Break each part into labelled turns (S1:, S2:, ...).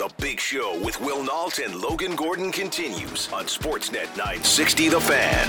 S1: The Big Show with Will Nault and Logan Gordon continues on Sportsnet 960 The Fan.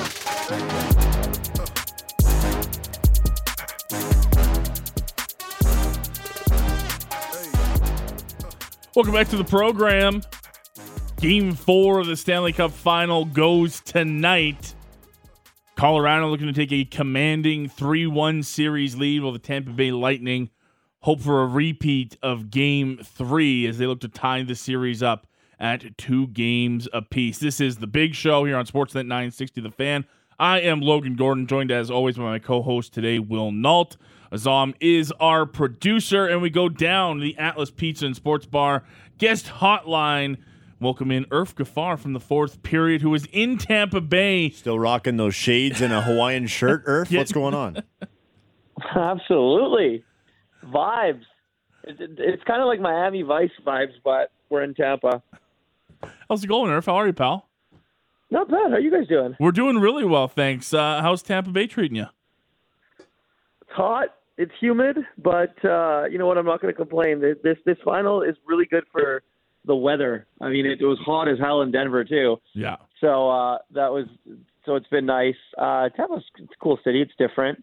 S2: Welcome back to the program. Game 4 of the Stanley Cup Final goes tonight. Colorado looking to take a commanding 3-1 series lead, while the Tampa Bay Lightning hope for a repeat of Game 3 as they look to tie the series up at 2 games apiece. This is the Big Show here on Sportsnet 960 The Fan. I am Logan Gordon, joined as always by my co-host today, Will Nault. Azam is our producer, and we go down the Atlas Pizza and Sports Bar guest hotline. Welcome in Irf Gafar from the fourth period, who is in Tampa Bay.
S3: Still rocking those shades and a Hawaiian shirt, Irf? What's going on?
S4: Absolutely. Vibes. It's kind of like Miami Vice vibes, but we're in Tampa.
S2: How's it going, Irf? How are you, pal?
S4: Not bad. How are you guys doing?
S2: We're doing really well, thanks. How's Tampa Bay treating you?
S4: It's hot. It's humid, but you know what? I'm not going to complain. This final is really good for the weather. I mean, it was hot as hell in Denver too.
S2: Yeah.
S4: So it's been nice. Tampa's a cool city. It's different.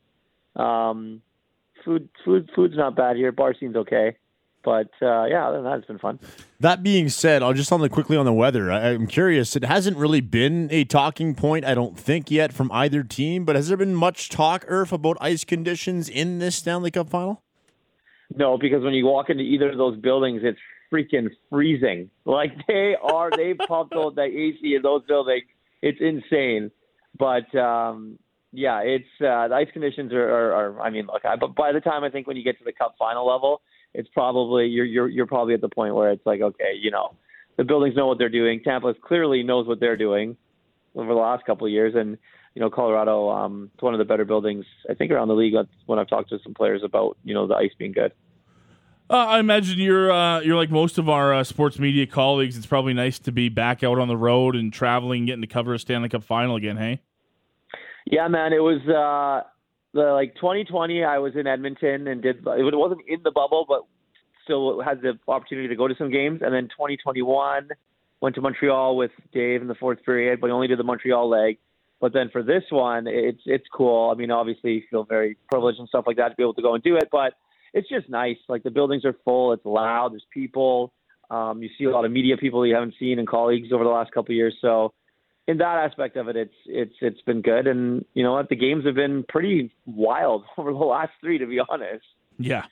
S4: Food's not bad here. Bar scene's okay. But, yeah, other than that, it's been fun.
S3: That being said, I'll just quickly on the weather. I'm curious. It hasn't really been a talking point, I don't think, yet from either team. But has there been much talk, Irf, about ice conditions in this Stanley Cup final?
S4: No, because when you walk into either of those buildings, it's freaking freezing. Like, they pumped out the AC in those buildings. It's insane. But, yeah, it's the ice conditions are I mean, look, but by the time I think when you get to the Cup final level, it's probably you're probably at the point where it's like, okay, you know, the buildings know what they're doing. Tampa clearly knows what they're doing over the last couple of years, and you know, Colorado, it's one of the better buildings I think around the league. When I've talked to some players about, you know, the ice being good.
S2: I imagine you're like most of our sports media colleagues. It's probably nice to be back out on the road and traveling, getting to cover a Stanley Cup final again. Hey.
S4: Yeah, man, it was. 2020, I was in Edmonton and it wasn't in the bubble, but still had the opportunity to go to some games. And then 2021, went to Montreal with Dave in the fourth period, but only did the Montreal leg. But then for this one, it's cool. I mean, obviously, you feel very privileged and stuff like that to be able to go and do it, but it's just nice. Like, the buildings are full. It's loud. There's people. You see a lot of media people you haven't seen and colleagues over the last couple of years. So, in that aspect of it, it's been good, and you know what, the games have been pretty wild over the last 3, to be honest.
S2: Yeah.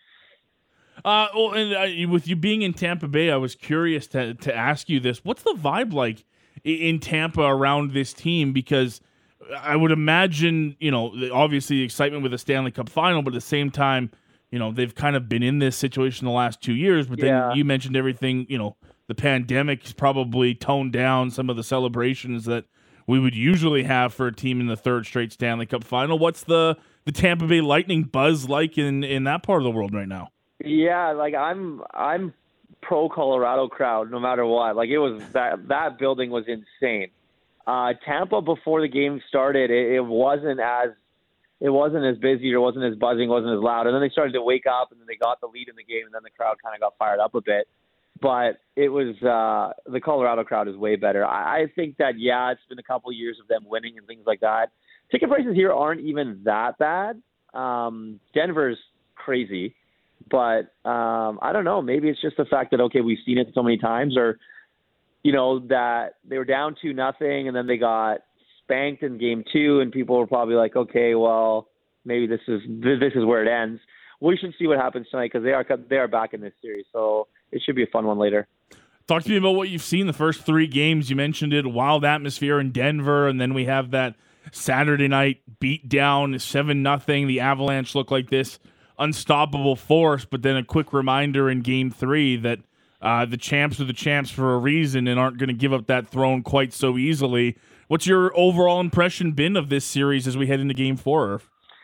S2: With you being in Tampa Bay, I was curious to ask you this: what's the vibe like in Tampa around this team? Because I would imagine, you know, obviously the excitement with the Stanley Cup final, but at the same time, you know, they've kind of been in this situation the last 2 years. But then you mentioned everything, you know. The pandemic has probably toned down some of the celebrations that we would usually have for a team in the third straight Stanley Cup final. What's the Tampa Bay Lightning buzz like in that part of the world right now?
S4: Yeah, like I'm pro Colorado crowd no matter what. Like, it was that building was insane. Tampa before the game started, it wasn't as busy, or wasn't as buzzing, wasn't as loud. And then they started to wake up, and then they got the lead in the game, and then the crowd kind of got fired up a bit. But it was the Colorado crowd is way better. I think that, yeah, it's been a couple of years of them winning and things like that. Ticket prices here aren't even that bad. Denver's crazy. But I don't know. Maybe it's just the fact that, okay, we've seen it so many times, or, you know, that they were down 2-0 and then they got spanked in game 2, and people were probably like, okay, well, maybe this is where it ends. We should see what happens tonight, because they are back in this series. So it should be a fun one later.
S2: Talk to me about what you've seen the first 3 games. You mentioned it, wild atmosphere in Denver, and then we have that Saturday night beat down 7-0. The Avalanche look like this unstoppable force, but then a quick reminder in game 3 that the champs are the champs for a reason and aren't going to give up that throne quite so easily. What's your overall impression been of this series as we head into game 4?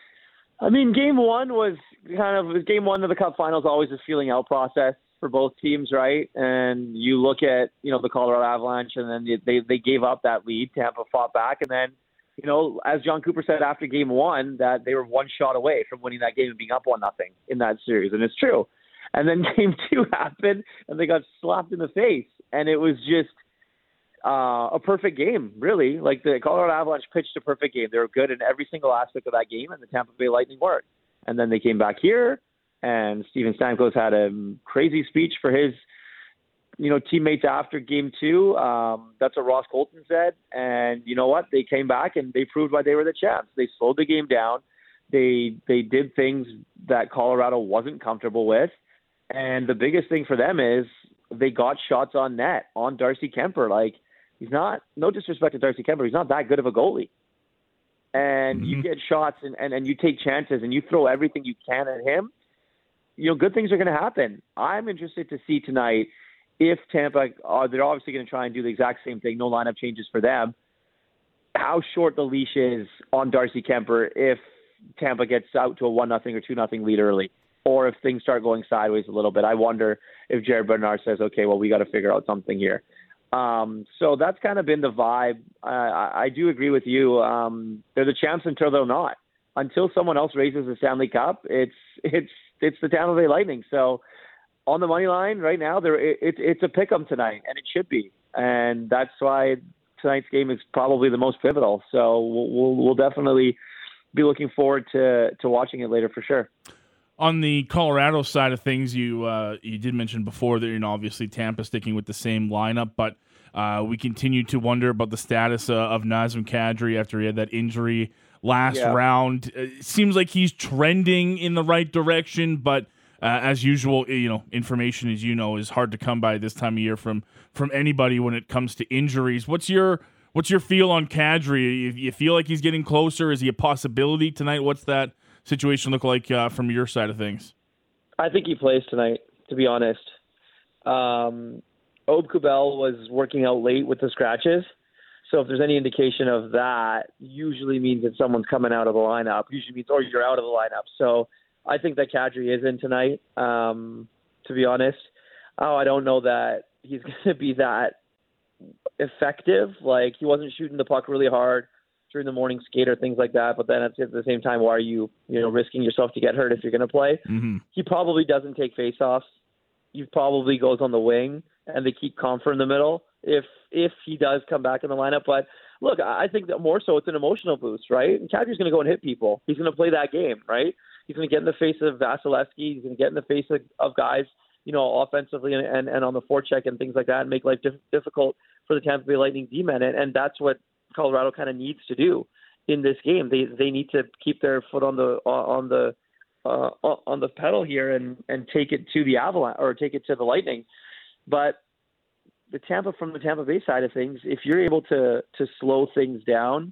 S4: I mean, game 1 was game 1 of the Cup Finals, always a feeling out process for both teams, right? And you look at, you know, the Colorado Avalanche, and then they gave up that lead. Tampa fought back, and then, you know, as John Cooper said after game 1, that they were one shot away from winning that game and being up 1-0 in that series, and it's true. And then game 2 happened, and they got slapped in the face. And it was just a perfect game, really. Like, the Colorado Avalanche pitched a perfect game. They were good in every single aspect of that game, and the Tampa Bay Lightning weren't. And then they came back here, and Steven Stamkos had a crazy speech for his teammates after game 2. That's what Ross Colton said. And you know what? They came back and they proved why they were the champs. They slowed the game down. They did things that Colorado wasn't comfortable with. And the biggest thing for them is they got shots on net on Darcy Kemper. Like, he's not, no disrespect to Darcy Kemper, he's not that good of a goalie. And you get shots and you take chances and you throw everything you can at him, good things are going to happen. I'm interested to see tonight if Tampa, they're obviously going to try and do the exact same thing, no lineup changes for them, how short the leash is on Darcy Kemper if Tampa gets out to a 1-0 or 2-0 lead early, or if things start going sideways a little bit. I wonder if Jared Bernard says, okay, well, we got to figure out something here. So that's kind of been the vibe. I do agree with you. They're the champs until they're not. Until someone else raises the Stanley Cup, it's the Tampa Bay Lightning. So on the money line right now, it's a pick 'em tonight, and it should be. And that's why tonight's game is probably the most pivotal. So we'll definitely be looking forward to watching it later for sure.
S2: On the Colorado side of things, you did mention before that obviously Tampa sticking with the same lineup, but we continue to wonder about the status of Nazem Kadri after he had that injury last round. It seems like he's trending in the right direction, but as usual, information is hard to come by this time of year from anybody when it comes to injuries. What's your feel on Kadri? You feel like he's getting closer? Is he a possibility tonight? What's that situation look like from your side of things?
S4: I think he plays tonight, to be honest. Ob Kubel was working out late with the scratches, so if there's any indication of that, usually means that someone's coming out of the lineup. Usually means, or you're out of the lineup. So I think that Kadri is in tonight, to be honest. I don't know that he's going to be that effective. Like, he wasn't shooting the puck really hard during the morning skate or things like that. But then at the same time, why are you risking yourself to get hurt if you're going to play? Mm-hmm. He probably doesn't take faceoffs. He probably goes on the wing, and they keep Compher in the middle if he does come back in the lineup. But look, I think that more so it's an emotional boost, right? And Kadri's going to go and hit people. He's going to play that game, right? He's going to get in the face of Vasilevsky. He's going to get in the face of guys, offensively and on the forecheck and things like that, and make life difficult for the Tampa Bay Lightning D-men. And that's what Colorado kind of needs to do in this game. They need to keep their foot on the pedal here and take it to the Avalanche or take it to the Lightning. But from the Tampa Bay side of things, if you're able to slow things down,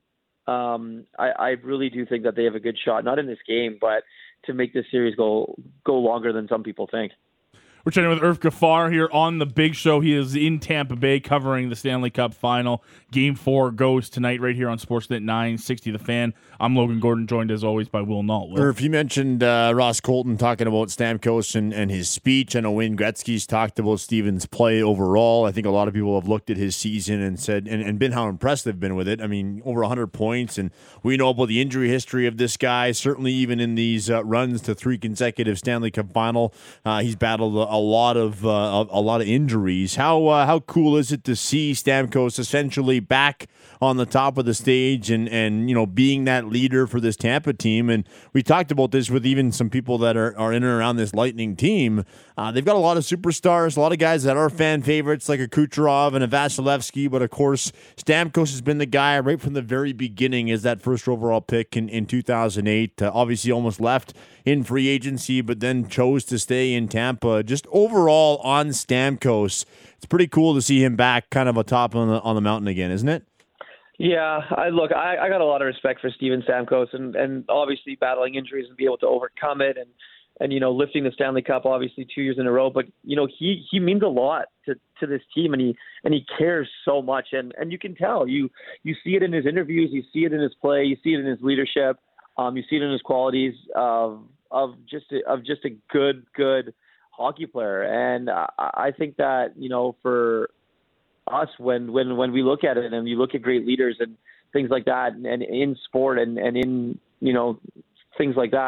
S4: I really do think that they have a good shot, not in this game, but to make this series go longer than some people think.
S2: We're chatting with Irf Ghaffar here on The Big Show. He is in Tampa Bay covering the Stanley Cup Final. Game 4 goes tonight right here on Sportsnet 960 The Fan. I'm Logan Gordon, joined as always by Will Nault.
S3: Irf, you mentioned Ross Colton talking about Stamkos and his speech. I know Wayne Gretzky's talked about Steven's play overall. I think a lot of people have looked at his season and said and been how impressed they've been with it. I mean, over 100 points, and we know about the injury history of this guy. Certainly, even in these runs to 3 consecutive Stanley Cup Final, he's battled a lot of injuries. How cool is it to see Stamkos essentially back on the top of the stage and being that leader for this Tampa team? And we talked about this with even some people that are in and around this Lightning team. They've got a lot of superstars, a lot of guys that are fan favorites like a Kucherov and a Vasilevsky, but of course Stamkos has been the guy right from the very beginning as that first overall pick in 2008. Obviously almost left in free agency, but then chose to stay in Tampa. Just overall on Stamkos, it's pretty cool to see him back kind of atop on the mountain again, isn't it?
S4: Yeah, I got a lot of respect for Steven Stamkos and obviously battling injuries and be able to overcome it and lifting the Stanley Cup obviously 2 years in a row. But he means a lot to this team and he cares so much and you can tell you see it in his interviews, you see it in his play, you see it in his leadership, you see it in his qualities of just a good hockey player. And I think that for us when we look at it and you look at great leaders and things like that and in sport and in things like that,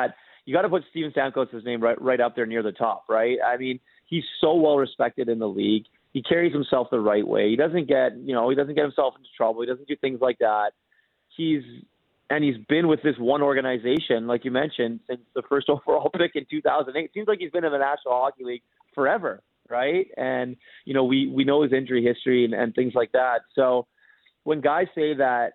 S4: you got to put Steven Stamkos' name right up there near the top, right? I mean, he's so well respected in the league. He carries himself the right way. He doesn't get himself into trouble. He doesn't do things like that. He's been with this one organization, like you mentioned, since the first overall pick in 2008. It seems like he's been in the National Hockey League forever, right? And, we know his injury history and things like that. So when guys say that,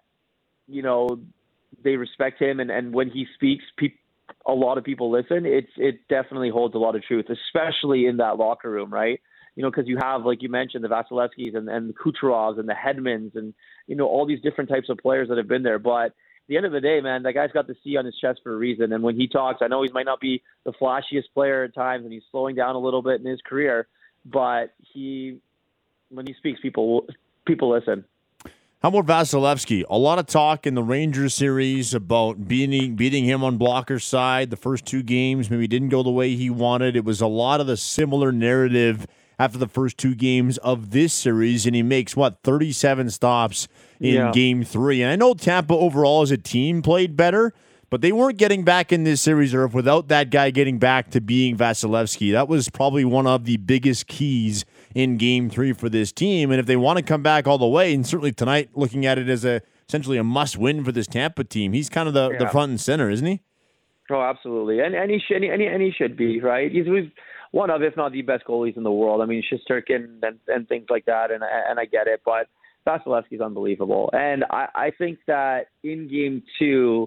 S4: they respect him and when he speaks, a lot of people listen, it definitely holds a lot of truth, especially in that locker room, right? Because you have, like you mentioned, the Vasilevskis and the Kucherovs and the Hedmans and, all these different types of players that have been there. But at the end of the day, man, that guy's got the C on his chest for a reason. And when he talks, I know he might not be the flashiest player at times and he's slowing down a little bit in his career, but when he speaks, people listen.
S3: How about Vasilevsky? A lot of talk in the Rangers series about beating him on Blocker's side. The first two games maybe didn't go the way he wanted. It was a lot of the similar narrative after the first two games of this series, and he makes, 37 stops in Game 3. And I know Tampa overall as a team played better, but they weren't getting back in this series or without that guy getting back to being Vasilevsky. That was probably one of the biggest keys in Game 3 for this team. And if they want to come back all the way, and certainly tonight looking at it as essentially a must-win for this Tampa team, he's kind of the front and center, isn't he?
S4: Oh, absolutely. And he should be, right? He's one of, if not the best goalies in the world. I mean, Shesterkin and things like that, and I get it, but Vasilevsky's unbelievable. And I think that in Game 2,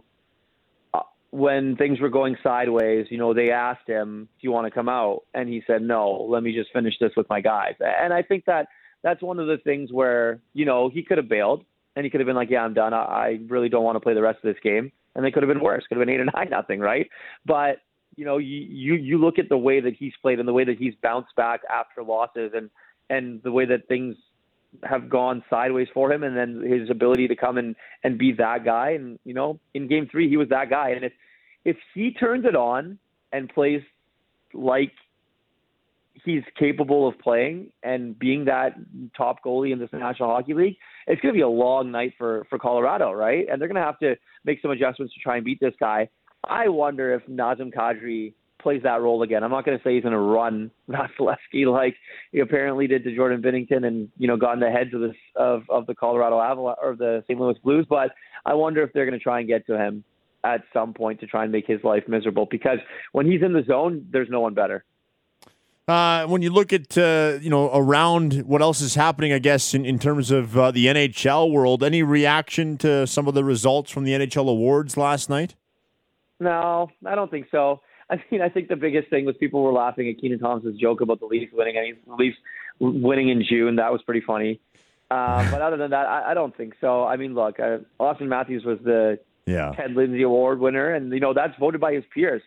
S4: when things were going sideways, they asked him, do you want to come out? And he said, no, let me just finish this with my guys. And I think that's one of the things where, he could have bailed and he could have been like, yeah, I'm done. I really don't want to play the rest of this game. And they could have been worse. Could have been 8 or 9-0, right? But, you look at the way that he's played and the way that he's bounced back after losses and the way that things have gone sideways for him, and then his ability to come and be that guy. And, in Game 3, he was that guy. And if he turns it on and plays like he's capable of playing and being that top goalie in this National Hockey League, it's going to be a long night for Colorado, right? And they're going to have to make some adjustments to try and beat this guy. I wonder if Nazem Kadri plays that role again. I'm not going to say he's going to run Vasilevsky like he apparently did to Jordan Binnington and, got in the heads of the Colorado Avalanche or the St. Louis Blues. But I wonder if they're going to try and get to him at some point to try and make his life miserable, because when he's in the zone, there's no one better.
S3: When you look at, around what else is happening, I guess, in terms of the NHL world, any reaction to some of the results from the NHL awards last night?
S4: No, I don't think so. I think the biggest thing was people were laughing at Keenan Thompson's joke about the Leafs winning. The Leafs winning in June. That was pretty funny. But other than that, I don't think so. I mean, look, Austin Matthews was the Ted Lindsay Award winner, and, that's voted by his peers.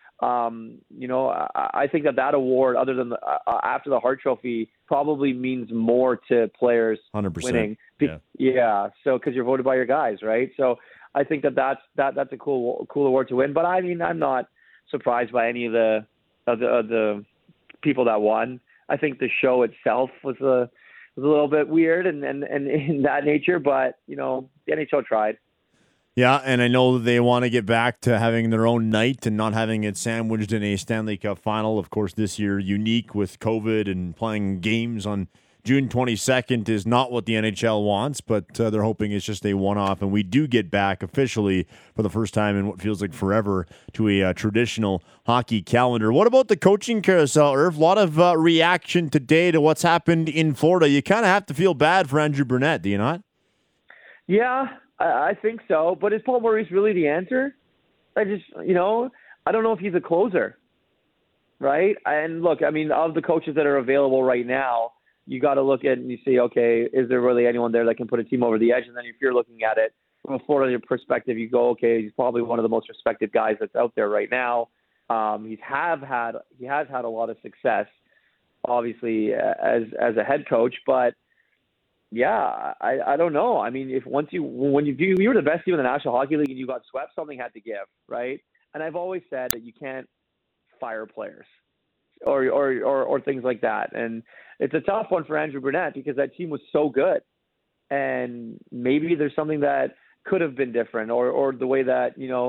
S4: I think that award, other than after the Hart Trophy, probably means more to players
S3: 100%.
S4: winning. So because you're voted by your guys, right? So I think that's a cool award to win. But I mean, I'm not surprised by any of the people that won. I think the show itself was a little bit weird and in that nature, but the NHL tried.
S3: Yeah, and I know they want to get back to having their own night and not having it sandwiched in a Stanley Cup final. Of course, this year, unique with COVID and playing games on June 22nd is not what the NHL wants, but they're hoping it's just a one-off, and we do get back officially for the first time in what feels like forever to a traditional hockey calendar. What about the coaching carousel, Irv? A lot of reaction today to what's happened in Florida. You kind of have to feel bad for Andrew Brunette, do you not?
S4: Yeah, I think so. But is Paul Maurice really the answer? I don't know if he's a closer, right? And look, I mean, of the coaches that are available right now, you got to look at and you say, okay, is there really anyone there that can put a team over the edge? And then if you're looking at it from a Florida perspective, you go, okay, he's probably one of the most respected guys that's out there right now. He has had a lot of success, obviously, as a head coach, but yeah, I don't know. I mean, you were the best team in the National Hockey League and you got swept, something had to give, right? And I've always said that you can't fire players or things like that. And it's a tough one for Andrew Brunette because that team was so good. And maybe there's something that could have been different or the way that,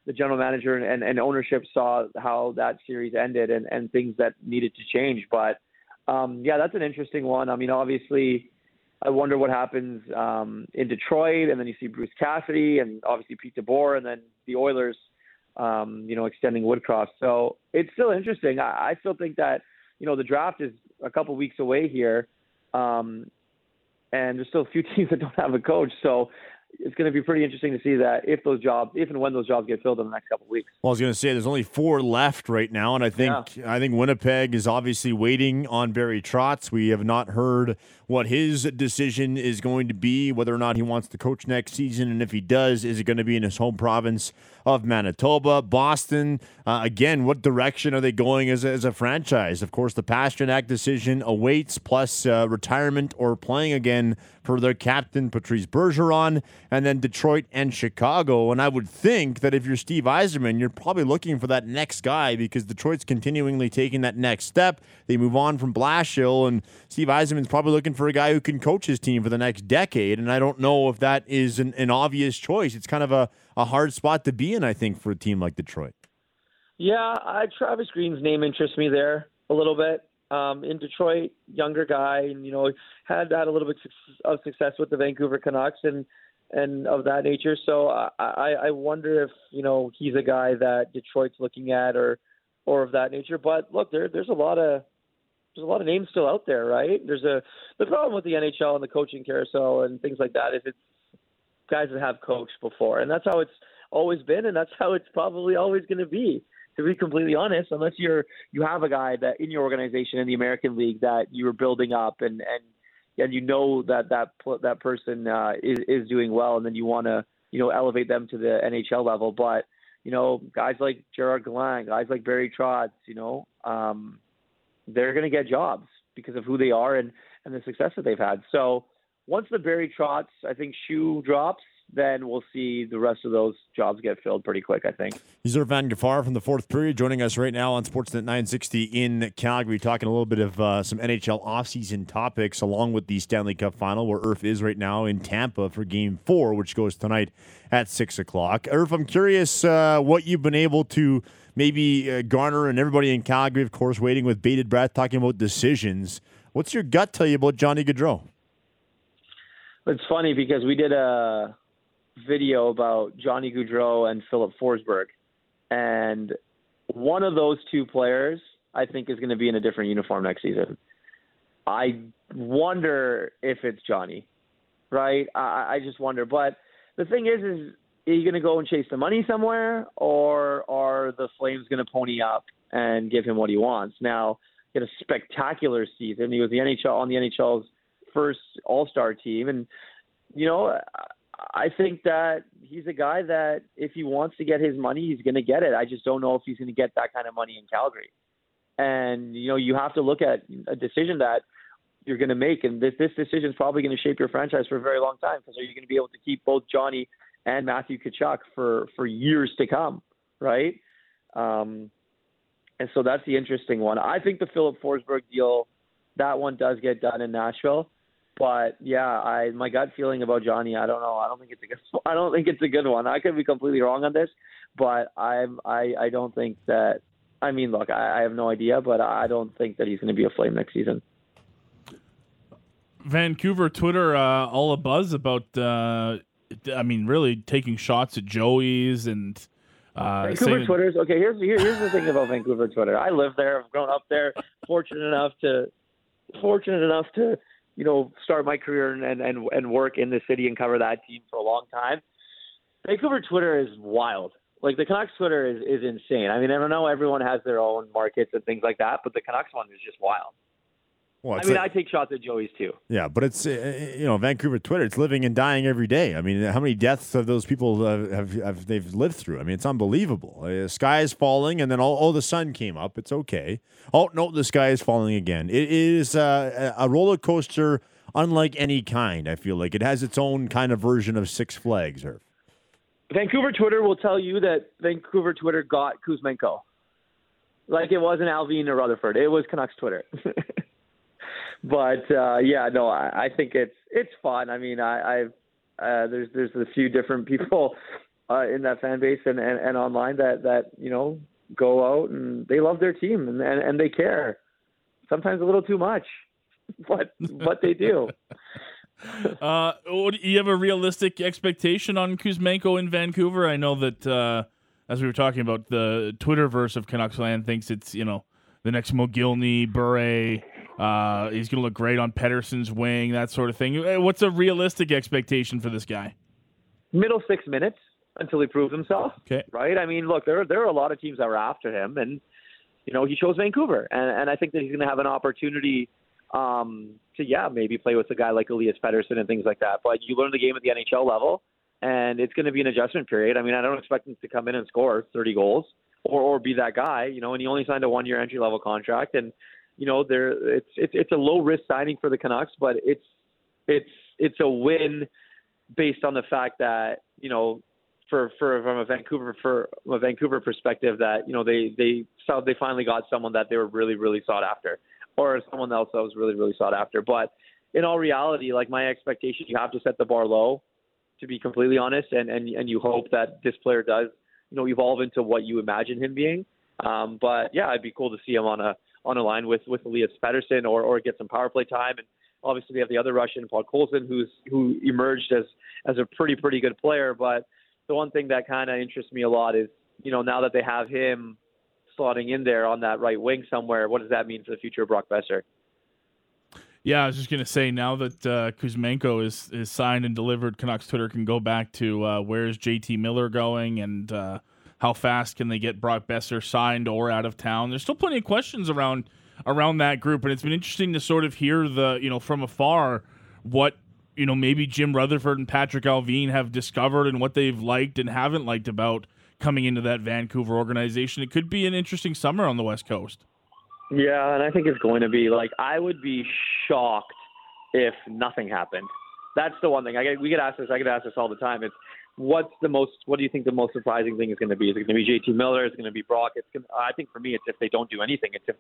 S4: the general manager and ownership saw how that series ended and things that needed to change. But that's an interesting one. I mean, obviously, I wonder what happens in Detroit, and then you see Bruce Cassidy and obviously Pete DeBoer, and then the Oilers, extending Woodcroft. So it's still interesting. I still think that, the draft is a couple weeks away here, and there's still a few teams that don't have a coach. So it's going to be pretty interesting to see that if and when those jobs get filled in the next couple of weeks.
S3: Well, I was going to say there's only 4 left right now, and I think Winnipeg is obviously waiting on Barry Trotz. We have not heard what his decision is going to be, whether or not he wants to coach next season, and if he does, is it going to be in his home province of Manitoba? Boston, again, what direction are they going as a franchise? Of course, the Pastrnak decision awaits, plus retirement or playing again for their captain, Patrice Bergeron, and then Detroit and Chicago. And I would think that if you're Steve Yzerman, you're probably looking for that next guy because Detroit's continually taking that next step. They move on from Blashill, and Steve Yzerman's probably looking for a guy who can coach his team for the next decade. And I don't know if that is an obvious choice. It's kind of a hard spot to be in, I think, for a team like Detroit.
S4: Yeah, Travis Green's name interests me there a little bit. In Detroit, younger guy, and had a little bit of success with the Vancouver Canucks and of that nature. So I wonder if he's a guy that Detroit's looking at or of that nature. But look, there's a lot of names still out there, right? The problem with the NHL and the coaching carousel and things like that is it's guys that have coached before, and that's how it's always been, and that's how it's probably always going to be. To be completely honest, unless you have a guy that in your organization in the American League that you're building up and that person is doing well, and then you want to elevate them to the NHL level. But guys like Gerard Gallant, guys like Barry Trotz, they're going to get jobs because of who they are and the success that they've had. So once the Barry Trotz, I think, shoe drops, then we'll see the rest of those jobs get filled pretty quick, I think.
S3: Yzer Van Gafar from the Fourth Period joining us right now on Sportsnet 960 in Calgary, talking a little bit of some NHL offseason topics along with the Stanley Cup Final, where Irf is right now in Tampa for Game 4, which goes tonight at 6 o'clock. Irf, I'm curious what you've been able to maybe garner, and everybody in Calgary, of course, waiting with bated breath, talking about decisions. What's your gut tell you about Johnny Gaudreau?
S4: It's funny because we did a video about Johnny Gaudreau and Philip Forsberg, and one of those two players I think is going to be in a different uniform next season. I wonder if it's Johnny, right? I just wonder. But the thing is are you going to go and chase the money somewhere, or are the Flames going to pony up and give him what he wants? Now, he had a spectacular season. He was on the NHL's first All-Star team, and I think that he's a guy that if he wants to get his money, he's going to get it. I just don't know if he's going to get that kind of money in Calgary. And, you have to look at a decision that you're going to make. And this decision is probably going to shape your franchise for a very long time, because are you going to be able to keep both Johnny and Matthew Tkachuk for years to come, right? And so that's the interesting one. I think the Philip Forsberg deal, that one does get done in Nashville. But yeah, my gut feeling about Johnny, I don't know. I don't think it's a good one. I could be completely wrong on this, but I don't think that. I mean, look, I have no idea, but I don't think that he's going to be a Flame next season.
S2: Vancouver Twitter all abuzz about. Really taking shots at Joey's and.
S4: Vancouver Twitter's okay. Here's the thing about Vancouver Twitter. I live there. I've grown up there. Fortunate enough to start my career and work in the city and cover that team for a long time. Vancouver Twitter is wild. Like, the Canucks Twitter is insane. I mean, I don't know, everyone has their own markets and things like that, but the Canucks one is just wild. Well, I take shots at Joey's too.
S3: Yeah, but it's Vancouver Twitter. It's living and dying every day. I mean, how many deaths of those people have they've lived through? I mean, it's unbelievable. The sky is falling, and then the sun came up. It's okay. Oh no, the sky is falling again. It is a roller coaster unlike any kind. I feel like it has its own kind of version of Six Flags. Or
S4: Vancouver Twitter will tell you that Vancouver Twitter got Kuzmenko. Like, it wasn't Alvin or Rutherford. It was Canucks Twitter. But I think it's fun. I mean, there's a few different people in that fan base and online that go out and they love their team and they care. Sometimes a little too much, but they do.
S2: You have a realistic expectation on Kuzmenko in Vancouver? I know that as we were talking about, the Twitterverse of Canucks land thinks it's the next Mogilny, Bure. He's going to look great on Pettersson's wing, that sort of thing. What's a realistic expectation for this guy?
S4: Middle 6 minutes until he proves himself.
S2: Okay.
S4: Right? I mean, look, there are a lot of teams that were after him, and he chose Vancouver, and I think that he's going to have an opportunity to maybe play with a guy like Elias Pettersson and things like that. But you learn the game at the NHL level, and it's going to be an adjustment period. I mean, I don't expect him to come in and score 30 goals or be that guy, and he only signed a 1-year entry level contract, and it's a low risk signing for the Canucks, but it's a win based on the fact that from a Vancouver perspective that they finally got someone that they were really, really sought after, or someone else that was really, really sought after. But in all reality, like, my expectation, you have to set the bar low, to be completely honest, and you hope that this player does evolve into what you imagine him being. But yeah, it'd be cool to see him on a line with Elias Pettersson or get some power play time. And obviously they have the other Russian, Paul Colson, who emerged as a pretty good player. But the one thing that kind of interests me a lot is, now that they have him slotting in there on that right wing somewhere, what does that mean for the future of Brock Besser?
S2: Yeah, I was just going to say, now that Kuzmenko is signed and delivered, Canucks Twitter can go back to where's JT Miller going and how fast can they get Brock Besser signed or out of town. There's still plenty of questions around that group, and it's been interesting to sort of hear from afar what maybe Jim Rutherford and Patrick Allvin have discovered and what they've liked and haven't liked about coming into that Vancouver organization. It could be an interesting summer on the West Coast.
S4: Yeah, and I think it's going to be. Like, I would be shocked if nothing happened. That's the one thing. We get asked this. I get asked this all the time. It's what do you think the most surprising thing is going to be? Is it going to be JT Miller? Is it going to be Brock? I think for me, it's if they don't do anything. It's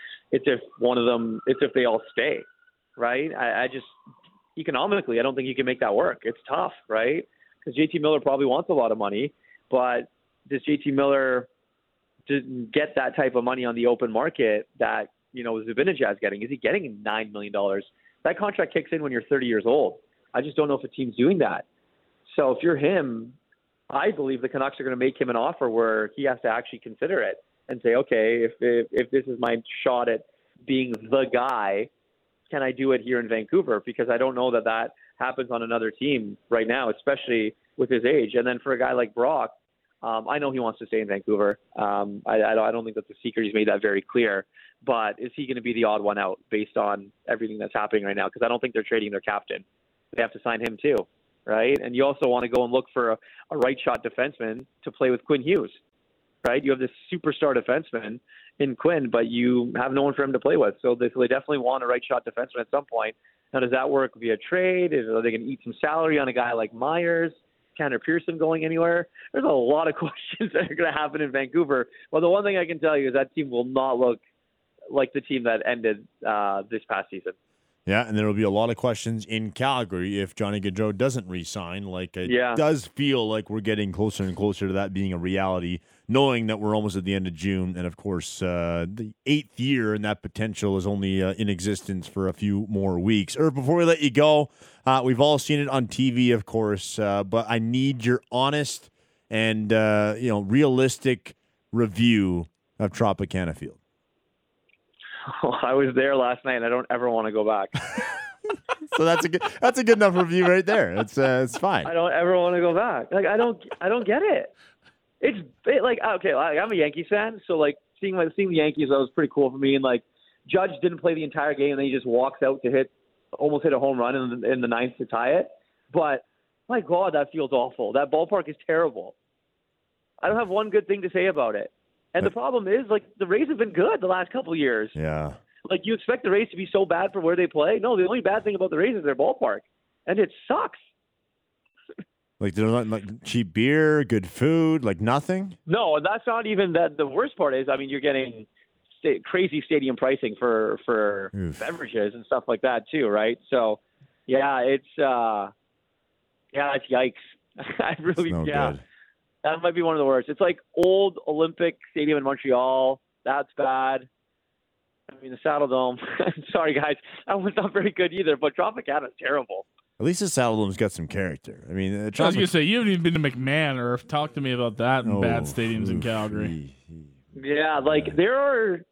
S4: if they all stay, right? I just, economically, I don't think you can make that work. It's tough, right? Because JT Miller probably wants a lot of money, but does JT Miller get that type of money on the open market that Zibanejad is getting? Is he getting $9 million? That contract kicks in when you're 30 years old. I just don't know if a team's doing that. So if you're him, I believe the Canucks are going to make him an offer where he has to actually consider it and say, okay, if this is my shot at being the guy, can I do it here in Vancouver? Because I don't know that happens on another team right now, especially with his age. And then for a guy like Brock, I know he wants to stay in Vancouver. I don't think that's a secret. He's made that very clear. But is he going to be the odd one out based on everything that's happening right now? Because I don't think they're trading their captain. They have to sign him too, right? And you also want to go and look for a right-shot defenseman to play with Quinn Hughes, right? You have this superstar defenseman in Quinn, but you have no one for him to play with. So they definitely want a right-shot defenseman at some point. Now, does that work via trade? Are they going to eat some salary on a guy like Myers? Tanner Pearson going anywhere? There's a lot of questions that are going to happen in Vancouver. Well, the one thing I can tell you is that team will not look like the team that ended this past season.
S3: Yeah, and there will be a lot of questions in Calgary if Johnny Gaudreau doesn't re-sign. It does feel like we're getting closer and closer to that being a reality, knowing that we're almost at the end of June. And, of course, the 8th year and that potential is only in existence for a few more weeks. Before we let you go, we've all seen it on TV, of course, but I need your honest and realistic review of Tropicana Field.
S4: Well, I was there last night, and I don't ever want to go back.
S3: So that's a good enough review right there. It's fine.
S4: I don't ever want to go back. Like, I don't get it. It's like, okay, I'm a Yankees fan, so like seeing the Yankees, that was pretty cool for me. And like, Judge didn't play the entire game, and then he just walks out to almost hit a home run in the 9th to tie it. But my God, that feels awful. That ballpark is terrible. I don't have one good thing to say about it. And the problem is, like, the Rays have been good the last couple of years.
S3: Yeah.
S4: Like, you expect the Rays to be so bad for where they play? No, the only bad thing about the Rays is their ballpark, and it sucks.
S3: Like, they're not like cheap beer, good food, like nothing?
S4: No, and that's not even that. The worst part is, I mean, you're getting crazy stadium pricing for beverages and stuff like that too, right? So, yeah, it's yikes. I really,
S3: good.
S4: That might be one of the worst. It's like old Olympic Stadium in Montreal. That's bad. I mean, the Saddle Dome. Sorry, guys. That one's not very good either, but Tropicana is terrible.
S3: At least the Saddle Dome's got some character. I mean,
S2: I was going to say, you haven't even been to McMahon, or talk to me about that in bad stadiums in Calgary.
S4: Yeah, like there are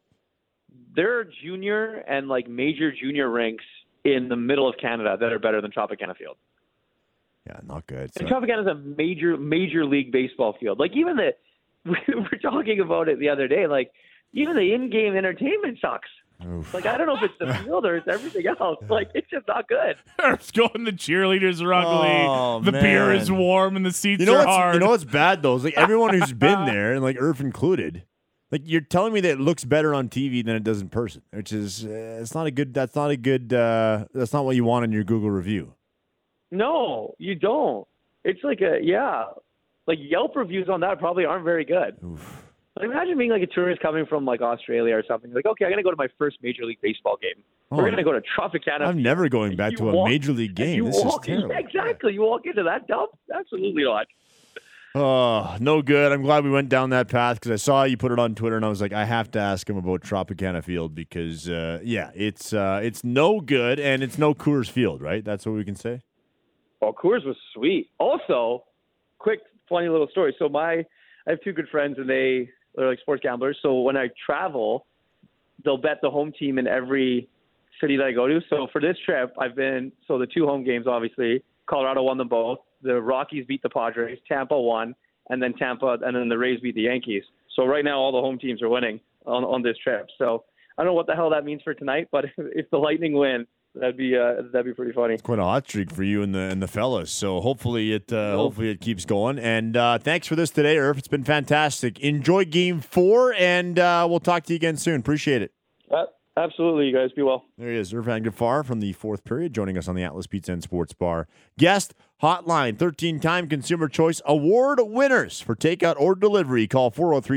S4: junior and like major junior rinks in the middle of Canada that are better than Tropicana Field.
S3: Yeah, not good.
S4: And Tropicana is a major league baseball field. Like even we were talking about it the other day. Like even the in-game entertainment sucks.
S3: Oof.
S4: Like I don't know if it's the field or it's everything else. Like it's just not good.
S2: It's going. The cheerleaders are ugly. The beer is warm and the seats are hard.
S3: You know what's bad though? Is like everyone who's been there, and like Irf included. Like you're telling me that it looks better on TV than it does in person, which is it's not a good. That's not a good. That's not what you want in your Google review.
S4: No, you don't. It's like like Yelp reviews on that probably aren't very good.
S3: Oof.
S4: Like imagine being like a tourist coming from like Australia or something. Like, okay, I'm gonna go to my first Major League Baseball game. We're gonna go to Tropicana.
S3: I'm never going back to a Major League game. This is terrible.
S4: Exactly. You walk into that dump? Absolutely not.
S3: Oh, no good. I'm glad we went down that path because I saw you put it on Twitter and I was like, I have to ask him about Tropicana Field because, it's no good and it's no Coors Field, right? That's what we can say?
S4: Oh, Coors was sweet. Also, quick, funny little story. So I have two good friends and they're like sports gamblers. So when I travel, they'll bet the home team in every city that I go to. So for this trip, the two home games, obviously, Colorado won them both. The Rockies beat the Padres, Tampa won, and then the Rays beat the Yankees. So right now all the home teams are winning on this trip. So I don't know what the hell that means for tonight, but if the Lightning win, that'd be pretty funny.
S3: It's quite a hot streak for you and the fellas. So hopefully it keeps going. And thanks for this today, Irf. It's been fantastic. Enjoy Game 4, and we'll talk to you again soon. Appreciate it.
S4: Absolutely, you guys. Be well.
S3: There he is, Irfan Gaffar from the fourth period, joining us on the Atlas Pizza and Sports Bar guest hotline. 13-time Consumer Choice Award winners for takeout or delivery. Call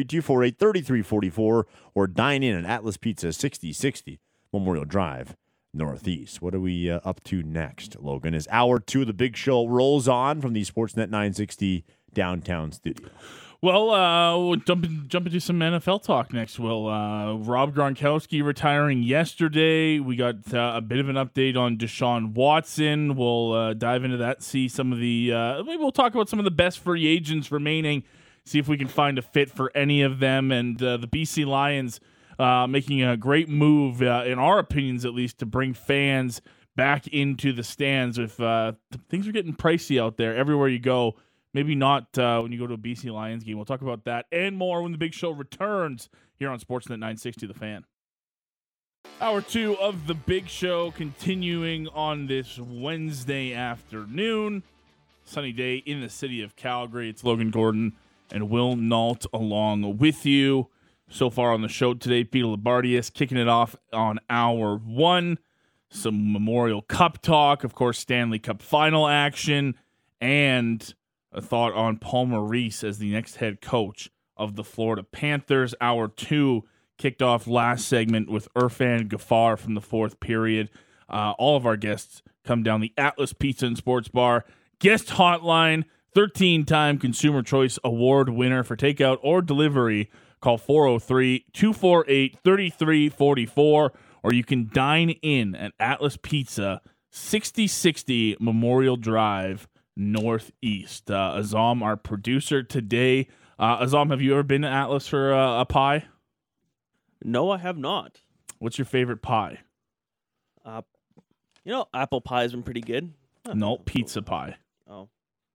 S3: 403-248-3344 or dine in at Atlas Pizza, 6060 Memorial Drive, Northeast. What are we up to next, Logan? As Hour 2 of the Big Show rolls on from the Sportsnet 960 downtown studio.
S2: Well, we'll jump into some NFL talk next. Rob Gronkowski retiring yesterday. We got a bit of an update on Deshaun Watson. We'll dive into that, see some of the maybe we'll talk about some of the best free agents remaining, see if we can find a fit for any of them. And the BC Lions making a great move, in our opinions at least, to bring fans back into the stands. If things are getting pricey out there everywhere you go. Maybe not when you go to a BC Lions game. We'll talk about that and more when the Big Show returns here on Sportsnet 960 The Fan. Hour 2 of the Big Show continuing on this Wednesday afternoon. Sunny day in the city of Calgary. It's Logan Gordon and Will Nault along with you. So far on the show today, Peter Labardius kicking it off on Hour 1. Some Memorial Cup talk, of course, Stanley Cup final action, and a thought on Paul Maurice as the next head coach of the Florida Panthers. Hour 2 kicked off last segment with Irfan Gaffar from the fourth period. All of our guests come down the Atlas Pizza and Sports Bar guest hotline. 13-time Consumer Choice Award winner for takeout or delivery. Call 403-248-3344, or you can dine in at Atlas Pizza, 6060 Memorial Drive, Northeast. Azam, our producer today. Azam, have you ever been to Atlas for a pie?
S5: No, I have not.
S2: What's your favorite pie?
S5: Apple pie has been pretty good.
S2: No, pizza pie.
S5: Oh.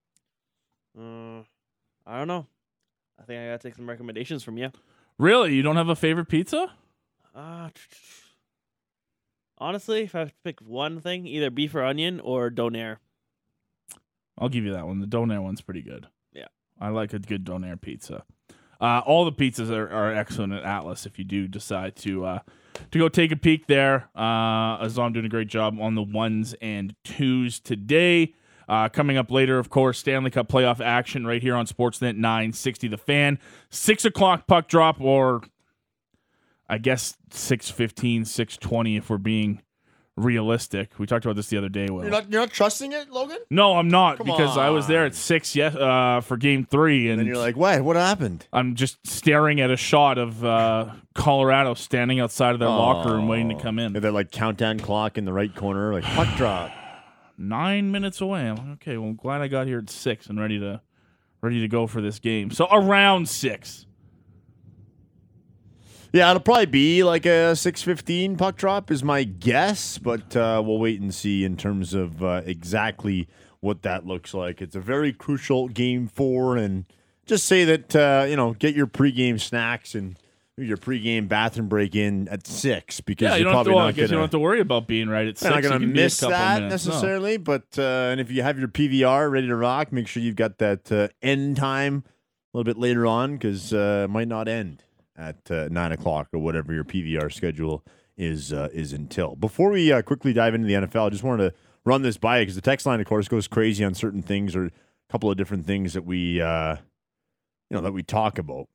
S5: I don't know. I think I got to take some recommendations from you.
S2: Really? You don't have a favorite pizza?
S5: Honestly, if I have to pick one thing, either beef or onion or donair.
S2: I'll give you that one. The donair one's pretty good.
S5: Yeah.
S2: I like a good donair pizza. All the pizzas are excellent at Atlas if you do decide to go take a peek there. Azam doing a great job on the 1s and 2s today. Coming up later, of course, Stanley Cup playoff action right here on Sportsnet 960 The Fan. 6 o'clock puck drop, or I guess 6:15, 6:20 if we're being realistic. We talked about this the other day, Will.
S3: You're not trusting it, Logan?
S2: No, I'm not,
S3: Come
S2: because I was there at 6 for Game 3, and
S3: then you're like, what happened?
S2: I'm just staring at a shot of Colorado standing outside of their locker room waiting to come in.
S3: That like countdown clock in the right corner, like puck drop.
S2: 9 minutes away. I'm like, okay, well, I'm glad I got here at 6 and ready to go for this game. So around 6.
S3: Yeah, it'll probably be like a 6:15 puck drop is my guess, but we'll wait and see in terms of exactly what that looks like. It's a very crucial Game 4, and just say that, get your pregame snacks and your pregame bathroom break in at 6, because you're probably not
S2: you don't have to worry about being right at 6.
S3: You're not going to miss that
S2: minutes.
S3: necessarily, but and if you have your PVR ready to rock, make sure you've got that end time a little bit later on, because it might not end at 9 o'clock or whatever your PVR schedule is until. Before we quickly dive into the NFL, I just wanted to run this by you, because the text line, of course, goes crazy on certain things, or a couple of different things that we that we talk about.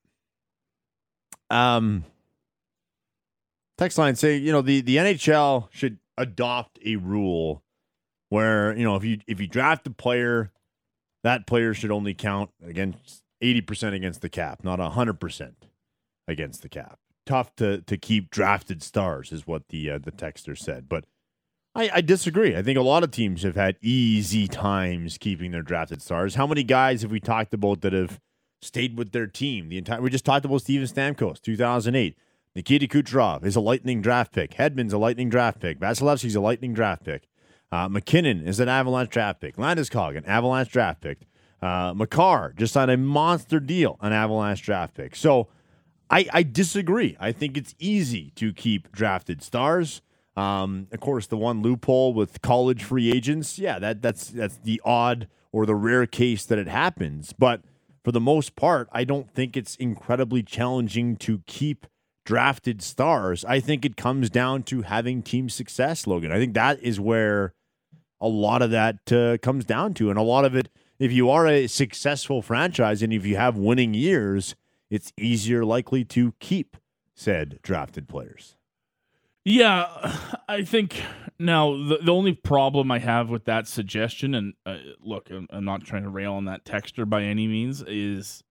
S3: Text line say, the NHL should adopt a rule where, if you draft a player, that player should only count against 80% against the cap, not 100% against the cap. Tough to keep drafted stars is what the texter said, but I disagree. I think a lot of teams have had easy times keeping their drafted stars. How many guys have we talked about that have stayed with their team we just talked about Steven Stamkos, 2008. Nikita Kucherov is a Lightning draft pick. Hedman's a Lightning draft pick. Vasilevsky's a Lightning draft pick. McKinnon is an Avalanche draft pick. Landeskog, an Avalanche draft pick. Makar just signed a monster deal, an Avalanche draft pick. So I disagree. I think it's easy to keep drafted stars. Of course, the one loophole with college free agents, that's the odd or the rare case that it happens. But for the most part, I don't think it's incredibly challenging to keep drafted stars. I think it comes down to having team success, Logan. I think that is where a lot of that comes down to. And a lot of it, if you are a successful franchise and if you have winning years, it's easier likely to keep said drafted players.
S2: Yeah, I think now the only problem I have with that suggestion, and look, I'm not trying to rail on that texter by any means, is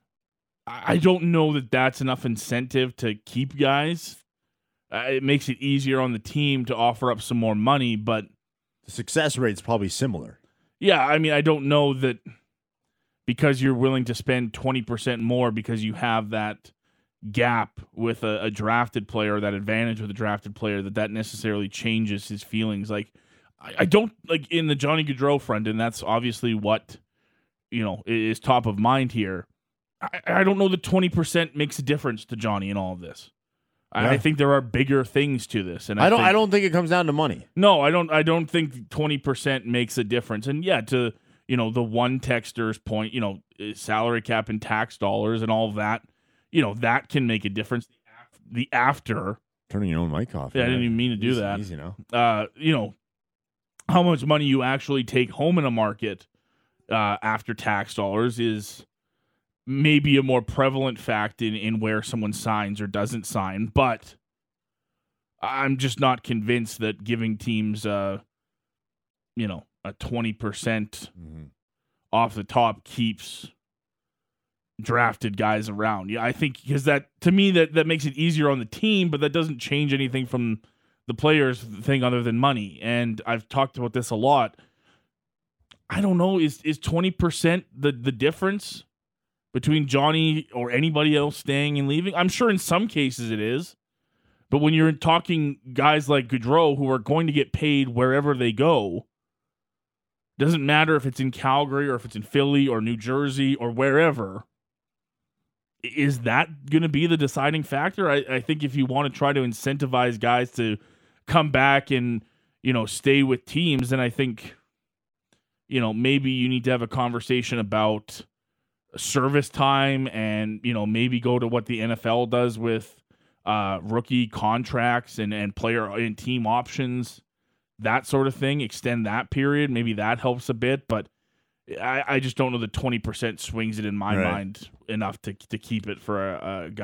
S2: I don't know that that's enough incentive to keep guys. It makes it easier on the team to offer up some more money, but
S3: the success rate's probably similar.
S2: Yeah, I mean, I don't know that because you're willing to spend 20% more because you have that gap with a drafted player, that advantage with a drafted player, that necessarily changes his feelings. Like, I don't, like, in the Johnny Gaudreau front, and that's obviously what, is top of mind here. I don't know that 20% makes a difference to Johnny in all of this. Yeah. I think there are bigger things to this, and I
S3: don't think it comes down to money.
S2: No, I don't think 20% makes a difference. And yeah, to the one texter's point, salary cap and tax dollars and all of that, that can make a difference. The after
S3: turning your own mic off.
S2: Yeah, I didn't even mean to do that.
S3: Easy now.
S2: How much money you actually take home in a market after tax dollars is maybe a more prevalent fact in where someone signs or doesn't sign, but I'm just not convinced that giving teams, a 20% off the top keeps drafted guys around. Yeah, I think because that, to me, that makes it easier on the team, but that doesn't change anything from the players' thing other than money. And I've talked about this a lot. I don't know, is 20% the difference between Johnny or anybody else staying and leaving? I'm sure in some cases it is. But when you're talking guys like Gaudreau who are going to get paid wherever they go, doesn't matter if it's in Calgary or if it's in Philly or New Jersey or wherever, is that going to be the deciding factor? I think if you want to try to incentivize guys to come back and, stay with teams, then I think, maybe you need to have a conversation about service time and, maybe go to what the NFL does with rookie contracts and player and team options, that sort of thing. Extend that period. Maybe that helps a bit, but I just don't know that 20% swings it in my mind enough to keep it for a guy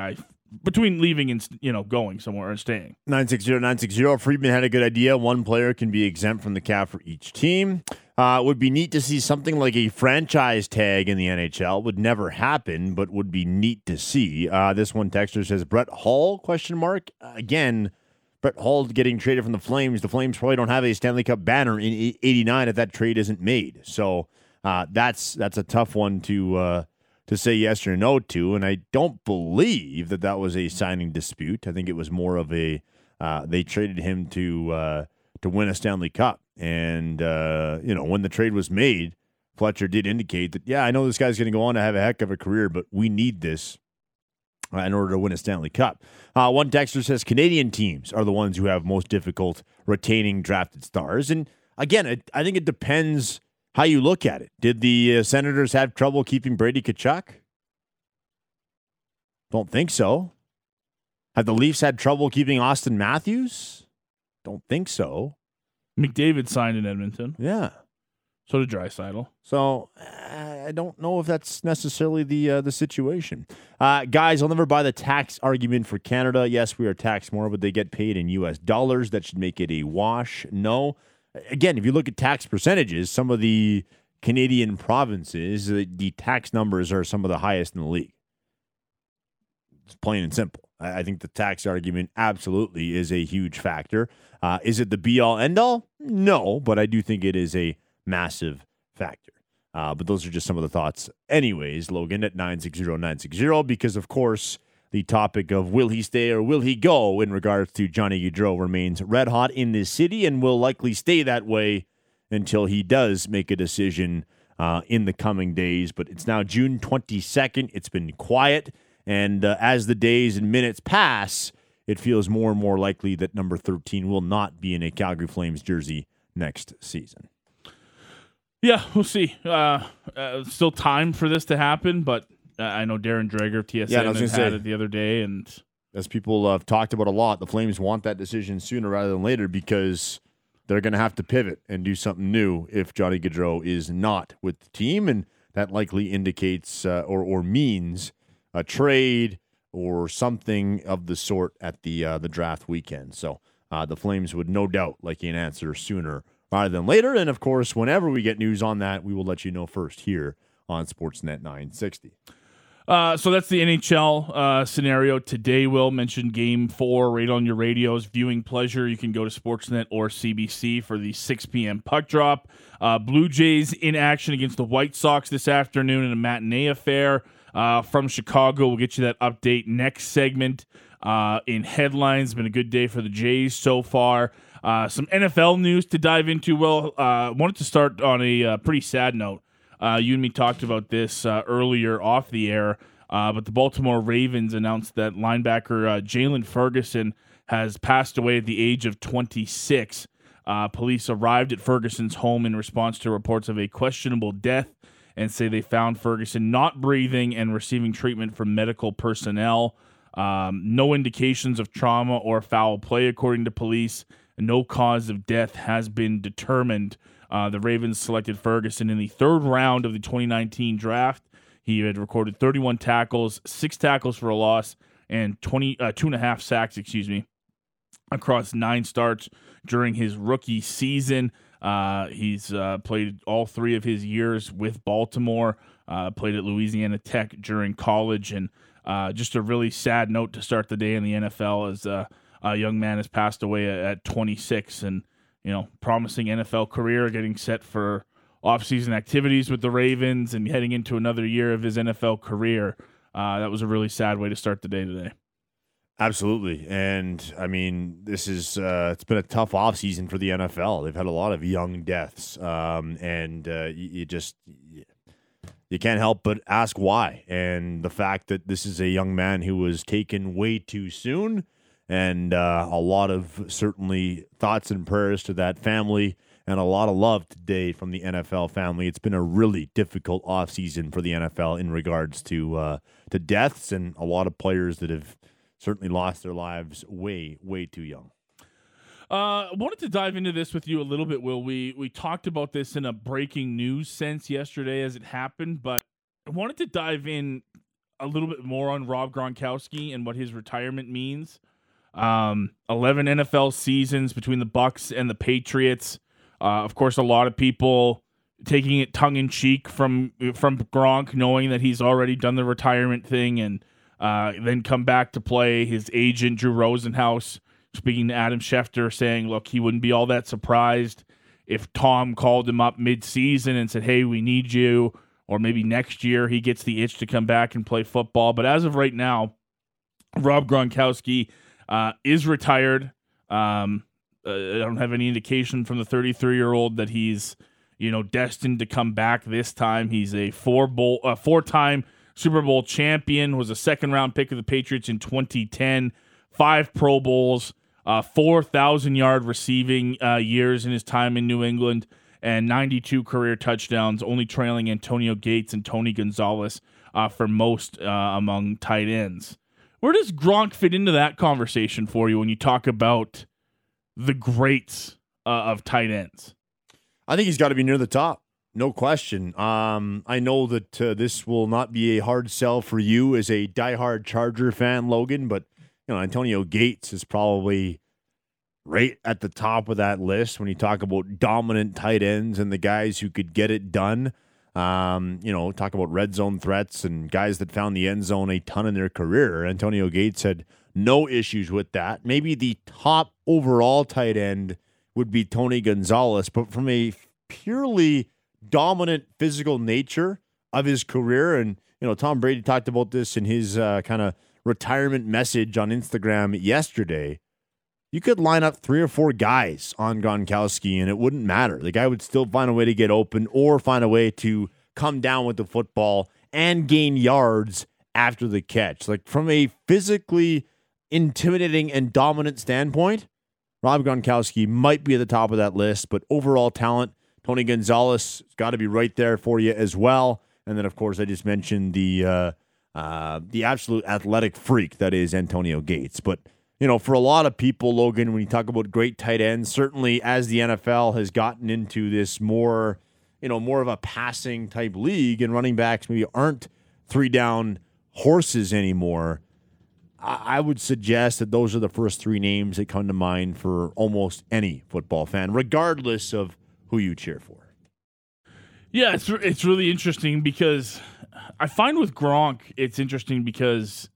S2: between leaving and going somewhere and staying.
S3: 960-960. Friedman had a good idea. One player can be exempt from the cap for each team. Would be neat to see something like a franchise tag in the NHL. Would never happen, but would be neat to see. This one texter says Brett Hull ? Again, Brett Hull getting traded from the Flames. The Flames probably don't have a Stanley Cup banner in '89 if that trade isn't made. So that's a tough one to say yes or no to. And I don't believe that was a signing dispute. I think it was more of a they traded him to win a Stanley Cup. And, when the trade was made, Fletcher did indicate that, I know this guy's going to go on to have a heck of a career, but we need this in order to win a Stanley Cup. One texter says Canadian teams are the ones who have most difficult retaining drafted stars. And again, I think it depends how you look at it. Did the Senators have trouble keeping Brady Tkachuk? Don't think so. Have the Leafs had trouble keeping Auston Matthews? Don't think so.
S2: McDavid signed in Edmonton.
S3: Yeah.
S2: So did Draisaitl.
S3: So I don't know if that's necessarily the situation. Guys, I'll never buy the tax argument for Canada. Yes, we are taxed more, but they get paid in U.S. dollars. That should make it a wash. No. Again, if you look at tax percentages, some of the Canadian provinces, the tax numbers are some of the highest in the league. It's plain and simple. I think the tax argument absolutely is a huge factor. Is it the be-all, end-all? No, but I do think it is a massive factor. But those are just some of the thoughts. Anyways, Logan, at 960-960, because, of course, the topic of will he stay or will he go in regards to Johnny Gaudreau remains red hot in this city and will likely stay that way until he does make a decision in the coming days. But it's now June 22nd. It's been quiet. And as the days and minutes pass, it feels more and more likely that number 13 will not be in a Calgary Flames jersey next season.
S2: Yeah, we'll see. Still time for this to happen, but I know Darren Dreger of TSN had it the other day. And
S3: as people have talked about a lot, the Flames want that decision sooner rather than later because they're going to have to pivot and do something new if Johnny Gaudreau is not with the team. And that likely indicates or means a trade or something of the sort at the draft weekend. So the Flames would no doubt like an answer sooner rather than later. And, of course, whenever we get news on that, we will let you know first here on Sportsnet 960.
S2: So that's the NHL scenario today. Will mention Game 4 right on your radios. Viewing pleasure. You can go to Sportsnet or CBC for the 6 p.m. puck drop. Blue Jays in action against the White Sox this afternoon in a matinee affair. From Chicago, we'll get you that update next segment. In headlines, been a good day for the Jays so far. Some NFL news to dive into. Well, wanted to start on a pretty sad note. You and me talked about this earlier off the air, but the Baltimore Ravens announced that linebacker Jalen Ferguson has passed away at the age of 26. Police arrived at Ferguson's home in response to reports of a questionable death and say they found Ferguson not breathing and receiving treatment from medical personnel. No indications of trauma or foul play, according to police. No cause of death has been determined. The Ravens selected Ferguson in the third round of the 2019 draft. He had recorded 31 tackles, 6 tackles for a loss, and 2.5 sacks, across 9 starts during his rookie season. He's played all 3 of his years with Baltimore, played at Louisiana Tech during college, and just a really sad note to start the day in the NFL as a young man has passed away at 26, and promising NFL career, getting set for offseason activities with the Ravens and heading into another year of his NFL career. That was a really sad way to start the day today.
S3: Absolutely. And, I mean, this is it's been a tough offseason for the NFL. They've had a lot of young deaths, and you can't help but ask why. And the fact that this is a young man who was taken way too soon, and a lot of certainly thoughts and prayers to that family and a lot of love today from the NFL family. It's been a really difficult offseason for the NFL in regards to deaths and a lot of players that have certainly lost their lives way, way too young.
S2: I wanted to dive into this with you a little bit, Will. We talked about this in a breaking news sense yesterday as it happened, but I wanted to dive in a little bit more on Rob Gronkowski and what his retirement means. 11 NFL seasons between the Bucs and the Patriots. Of course, a lot of people taking it tongue in cheek from Gronk, knowing that he's already done the retirement thing and then come back to play. His agent Drew Rosenhaus speaking to Adam Schefter, saying, "Look, he wouldn't be all that surprised if Tom called him up mid-season and said, 'Hey, we need you,' or maybe next year he gets the itch to come back and play football." But as of right now, Rob Gronkowski is retired. I don't have any indication from the 33-year-old that he's, destined to come back this time. He's a four-time Super Bowl champion, was a second-round pick of the Patriots in 2010, 5 Pro Bowls, 4,000-yard receiving years in his time in New England, and 92 career touchdowns, only trailing Antonio Gates and Tony Gonzalez for most among tight ends. Where does Gronk fit into that conversation for you when you talk about the greats of tight ends?
S3: I think he's got to be near the top. No question. I know that this will not be a hard sell for you as a diehard Charger fan, Logan, but Antonio Gates is probably right at the top of that list when you talk about dominant tight ends and the guys who could get it done. Talk about red zone threats and guys that found the end zone a ton in their career. Antonio Gates had no issues with that. Maybe the top overall tight end would be Tony Gonzalez, but from a purely dominant physical nature of his career, and Tom Brady talked about this in his kind of retirement message on Instagram yesterday. You could line up 3 or 4 guys on Gronkowski and it wouldn't matter. The guy would still find a way to get open or find a way to come down with the football and gain yards after the catch. Like, from a physically intimidating and dominant standpoint, Rob Gronkowski might be at the top of that list, but overall talent, Tony Gonzalez has got to be right there for you as well. And then, of course, I just mentioned the absolute athletic freak that is Antonio Gates. But for a lot of people, Logan, when you talk about great tight ends, certainly as the NFL has gotten into this more of a passing type league and running backs maybe aren't 3-down horses anymore, I would suggest that those are the first 3 names that come to mind for almost any football fan, regardless of who you cheer for.
S2: Yeah, it's really interesting because I find with Gronk, it's interesting because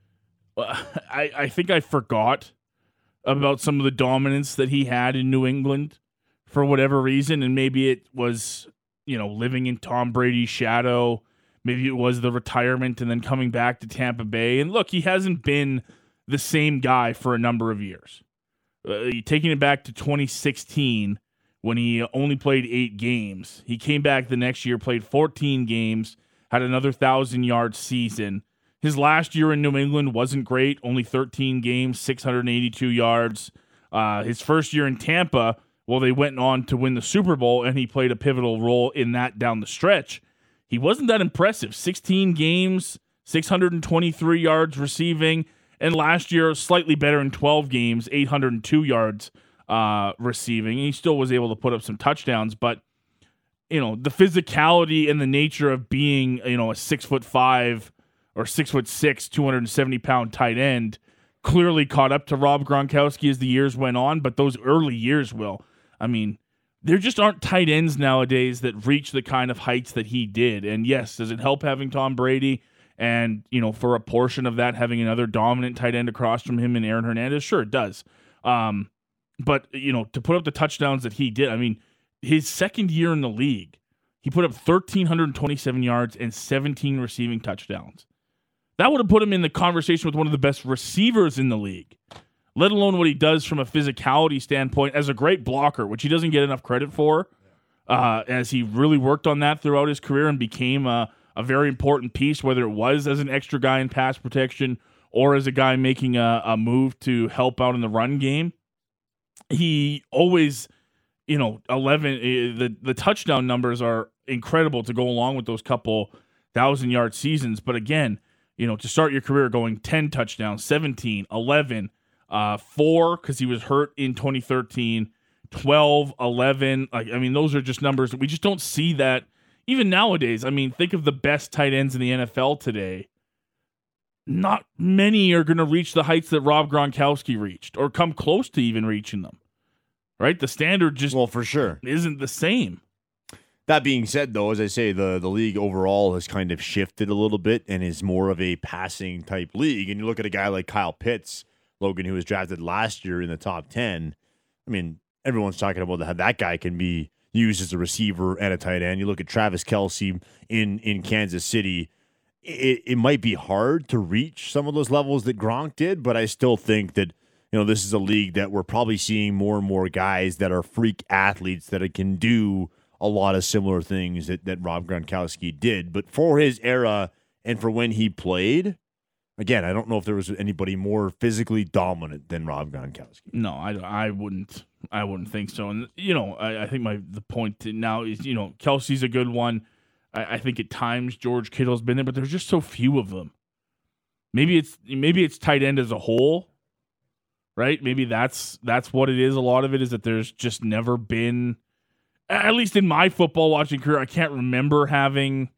S2: I think I forgot about some of the dominance that he had in New England for whatever reason, and maybe it was, living in Tom Brady's shadow. Maybe it was the retirement and then coming back to Tampa Bay. And look, he hasn't been the same guy for a number of years. Taking it back to 2016 when he only played 8 games. He came back the next year, played 14 games, had another 1,000-yard season. His last year in New England wasn't great, only 13 games, 682 yards. His first year in Tampa, they went on to win the Super Bowl, and he played a pivotal role in that down the stretch. He wasn't that impressive. 16 games, 623 yards receiving, and last year slightly better in 12 games, 802 yards receiving. He still was able to put up some touchdowns, but the physicality and the nature of being a 6'5" or 6'6", 270-pound tight end clearly caught up to Rob Gronkowski as the years went on, but those early years there just aren't tight ends nowadays that reach the kind of heights that he did. And yes, does it help having Tom Brady and, for a portion of that, having another dominant tight end across from him and Aaron Hernandez? Sure, it does. But, to put up the touchdowns that he did, his second year in the league, he put up 1,327 yards and 17 receiving touchdowns. That would have put him in the conversation with one of the best receivers in the league, let alone what he does from a physicality standpoint as a great blocker, which he doesn't get enough credit for, as he really worked on that throughout his career and became a very important piece, whether it was as an extra guy in pass protection or as a guy making a move to help out in the run game. He always, 11, the touchdown numbers are incredible to go along with those couple 1,000-yard seasons. But again, to start your career going 10 touchdowns, 17, 11, 4 because he was hurt in 2013, 12, 11. Those are just numbers that we just don't see that even nowadays. Think of the best tight ends in the NFL today. not many are going to reach the heights that Rob Gronkowski reached or come close to even reaching them. Right? The standard just
S3: for sure
S2: isn't the same.
S3: That being said, though, as I say, the league overall has kind of shifted a little bit and is more of a passing type league. And you look at a guy like Kyle Pitts, Logan, who was drafted last year in the top 10. I mean, everyone's talking about how that guy can be used as a receiver and a tight end. You look at Travis Kelce in Kansas City. It might be hard to reach some of those levels that Gronk did, but I still think that, this is a league that we're probably seeing more and more guys that are freak athletes that can do a lot of similar things that Rob Gronkowski did. But for his era and for when he played, again, I don't know if there was anybody more physically dominant than Rob Gronkowski.
S2: No, I wouldn't think so. And, I think the point now is, Kelsey's a good one. I think at times George Kittle's been there, but there's just so few of them. Maybe it's tight end as a whole, right? Maybe that's what it is. A lot of it is that there's just never been, at least in my football watching career, I can't remember having,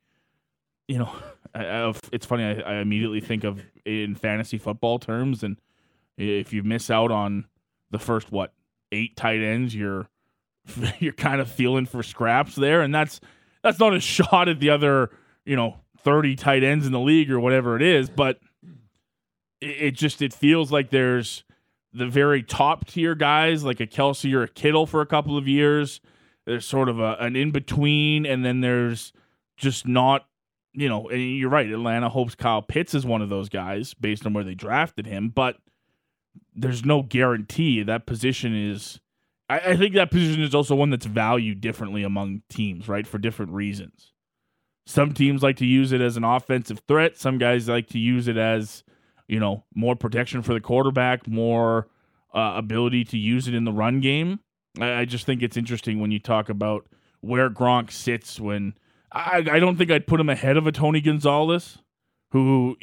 S2: it's funny. I immediately think of in fantasy football terms, and if you miss out on the first 8 tight ends, you're kind of feeling for scraps there, and that's not a shot at the other 30 tight ends in the league or whatever it is, but it feels like there's the very top tier guys like a Kelsey or a Kittle for a couple of years. There's sort of an in-between, and then there's just not, and you're right, Atlanta hopes Kyle Pitts is one of those guys based on where they drafted him, but there's no guarantee. That position is, I think that position is also one that's valued differently among teams, right, for different reasons. Some teams like to use it as an offensive threat. Some guys like to use it as, more protection for the quarterback, more ability to use it in the run game. I just think it's interesting when you talk about where Gronk sits when I don't think I'd put him ahead of a Tony Gonzalez, who,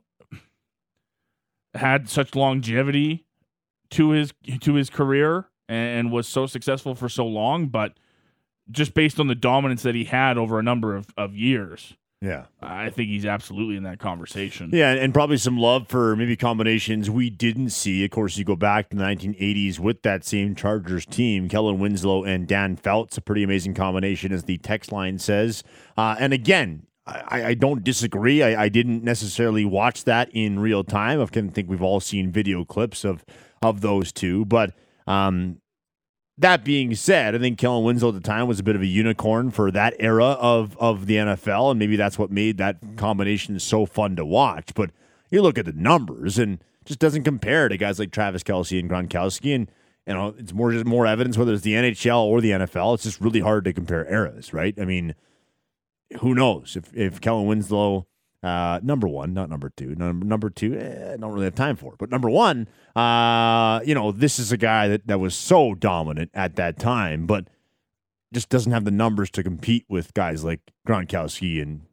S2: had such longevity to his career and was so successful for so long, but just based on the dominance that he had over a number of years.
S3: Yeah.
S2: I think he's absolutely in that conversation.
S3: Yeah, and probably some love for maybe combinations we didn't see. Of course, you go back to the 1980s with that same Chargers team, Kellen Winslow and Dan Fouts, a pretty amazing combination, as the text line says. And again, I don't disagree. I didn't necessarily watch that in real time. I think we've all seen video clips of those two. But that being said, I think Kellen Winslow at the time was a bit of a unicorn for that era of the NFL, and maybe that's what made that combination so fun to watch. But you look at the numbers, and it just doesn't compare to guys like Travis Kelce and Gronkowski. And it's more evidence whether it's the NHL or the NFL. It's just really hard to compare eras, right? I mean, who knows if Kellen Winslow, number one, not number two. Number two, I don't really have time for it. But number one, this is a guy that was so dominant at that time, but just doesn't have the numbers to compete with guys like Gronkowski and,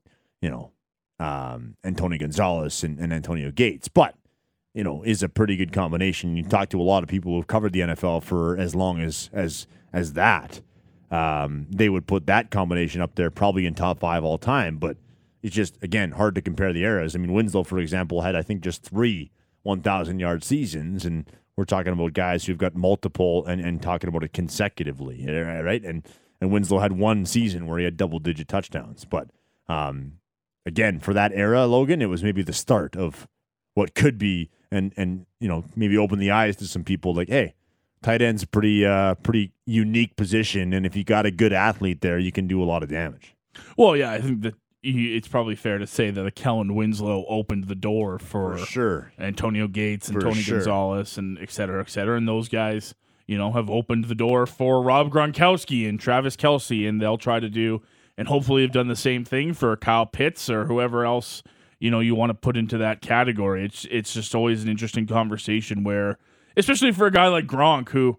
S3: and Tony Gonzalez and Antonio Gates. But, is a pretty good combination. You talk to a lot of people who've covered the NFL for as long as that. They would put that combination up there probably in top 5 all time, but it's just, again, hard to compare the eras. I mean, Winslow, for example, had, I think, just 3 1,000-yard seasons, and we're talking about guys who've got multiple and talking about it consecutively, right? And Winslow had 1 season where he had double-digit touchdowns. But, again, for that era, Logan, it was maybe the start of what could be and maybe open the eyes to some people like, hey, tight end's a pretty unique position, and if you got a good athlete there, you can do a lot of damage.
S2: Well, yeah, I think that it's probably fair to say that Kellen Winslow opened the door for
S3: sure.
S2: Antonio Gates and
S3: For
S2: Tony
S3: sure.
S2: Gonzalez and et cetera, and those guys, have opened the door for Rob Gronkowski and Travis Kelce, and they'll try to do and hopefully have done the same thing for Kyle Pitts or whoever else you want to put into that category. It's just always an interesting conversation where, especially for a guy like Gronk, who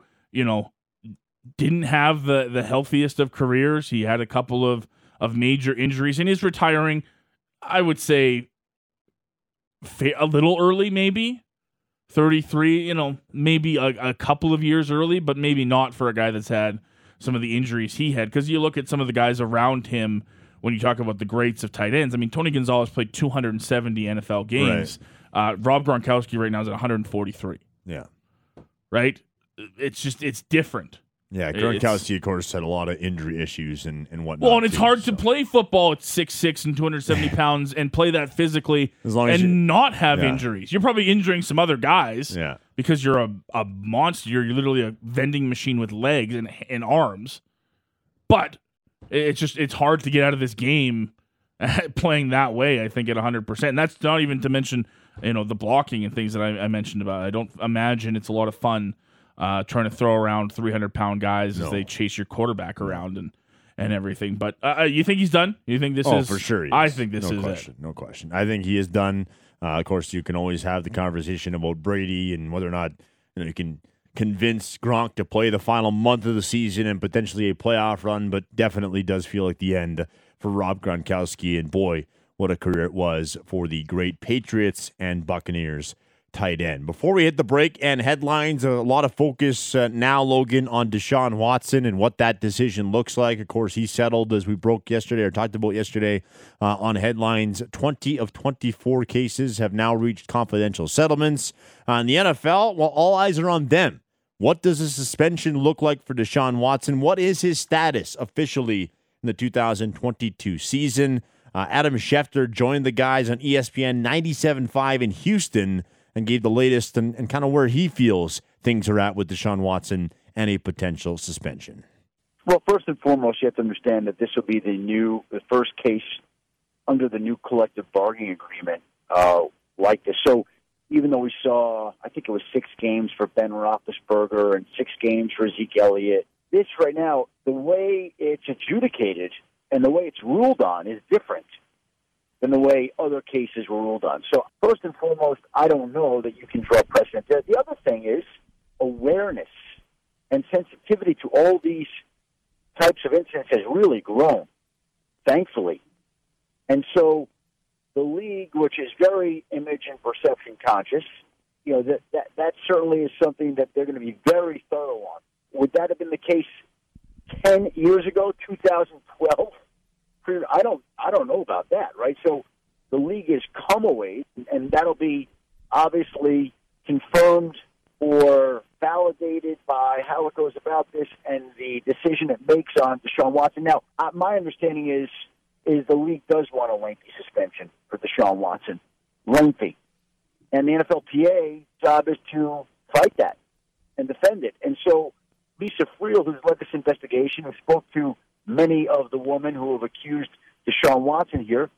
S2: didn't have the healthiest of careers. He had a couple of major injuries, and he's retiring, I would say, a little early, maybe 33. Maybe a couple of years early, but maybe not for a guy that's had some of the injuries he had. Because you look at some of the guys around him when you talk about the greats of tight ends. I mean, Tony Gonzalez played 270 NFL games. Rob Gronkowski right now is at 143.
S3: Yeah.
S2: Right? It's different.
S3: Yeah, Gronkowski, of course, had a lot of injury issues and whatnot.
S2: Well, and it's hard to play football at 6'6" and 270 pounds and play that physically and not have injuries. You're probably injuring some other guys because you're a monster. You're literally a vending machine with legs and arms. But it's hard to get out of this game playing that way, I think, at 100%. And that's not even to mention, the blocking and things that I mentioned about. I don't imagine it's a lot of fun trying to throw around 300-pound guys as they chase your quarterback around and everything. But you think he's done? You think this is?
S3: Oh, for sure.
S2: I think this is
S3: question,
S2: it.
S3: No question. I think he is done. Of course, you can always have the conversation about Brady and whether or not you can convince Gronk to play the final month of the season and potentially a playoff run, but definitely does feel like the end for Rob Gronkowski. And boy, what a career it was for the great Patriots and Buccaneers tight end. Before we hit the break and headlines, a lot of focus now, Logan, on Deshaun Watson and what that decision looks like. Of course, he settled, as we talked about yesterday on headlines. 20 of 24 cases have now reached confidential settlements. In the NFL, well, all eyes are on them. What does a suspension look like for Deshaun Watson? What is his status officially in the 2022 season? Adam Schefter joined the guys on ESPN 97.5 in Houston and gave the latest and kind of where he feels things are at with Deshaun Watson and a potential suspension.
S6: Well, first and foremost, you have to understand that this will be the first case under the new collective bargaining agreement like this. So even though we saw, I think it was 6 games for Ben Roethlisberger and 6 games for Zeke Elliott, this right now, the way it's adjudicated and the way it's ruled on is different than the way other cases were ruled on. So first and foremost, I don't know that you can draw precedent there. The other thing is awareness and sensitivity to all these types of incidents has really grown, thankfully. And so the league, which is very image and perception conscious, that certainly is something that they're going to be very thorough on. Would that have been the case 10 years ago, 2012? I don't know about that, right? So the league has come away, and that'll be obviously confirmed or validated by how it goes about this and the decision it makes on Deshaun Watson. Now, my understanding is the league does want a lengthy suspension for Deshaun Watson, lengthy, and the NFLPA job is to fight that and defend it. And so Lisa Friel, who's led this investigation, who spoke to many of the women who have accused Deshaun Watson here,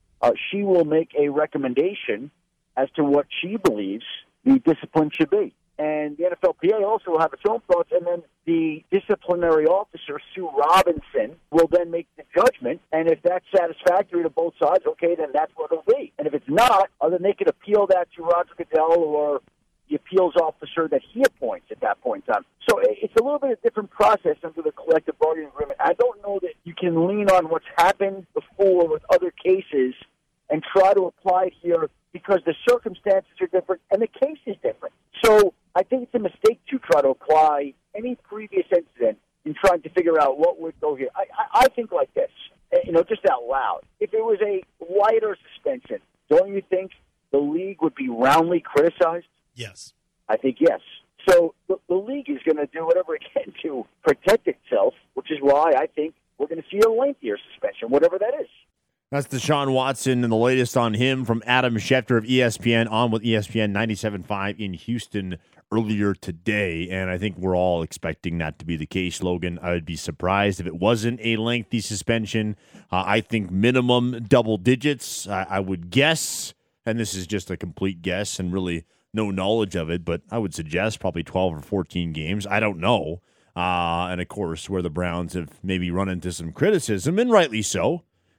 S6: she will make a recommendation as to what she believes the discipline should be. And the NFLPA also will have its own thoughts, and then the disciplinary officer, Sue Robinson, will then make the judgment, and if that's satisfactory to both sides, okay, then that's what it'll be. And if it's not, then they could appeal that to Roger Goodell or the appeals officer that he appoints at that point in time. So it's a little bit of a different process under the collective bargaining agreement. I don't know that you can lean on what's happened before with other cases and try to apply it here because the circumstances are different and the case is different. So I think it's a mistake to try to apply any previous incident in trying to figure out what would go here. I think like this, just out loud. If it was a lighter suspension, don't you think the league would be roundly criticized?
S7: Yes.
S6: I think yes. So the league is going to do whatever it can to protect itself, which is why I think we're going to see a lengthier suspension, whatever that is.
S3: That's Deshaun Watson and the latest on him from Adam Schefter of ESPN on with ESPN 97.5 in Houston earlier today. And I think we're all expecting that to be the case, Logan. I would be surprised if it wasn't a lengthy suspension. I think minimum double digits, I would guess, and this is just a complete guess and really no knowledge of it, but I would suggest probably 12 or 14 games. I don't know. And, of course, where the Browns have maybe run into some criticism, and rightly so,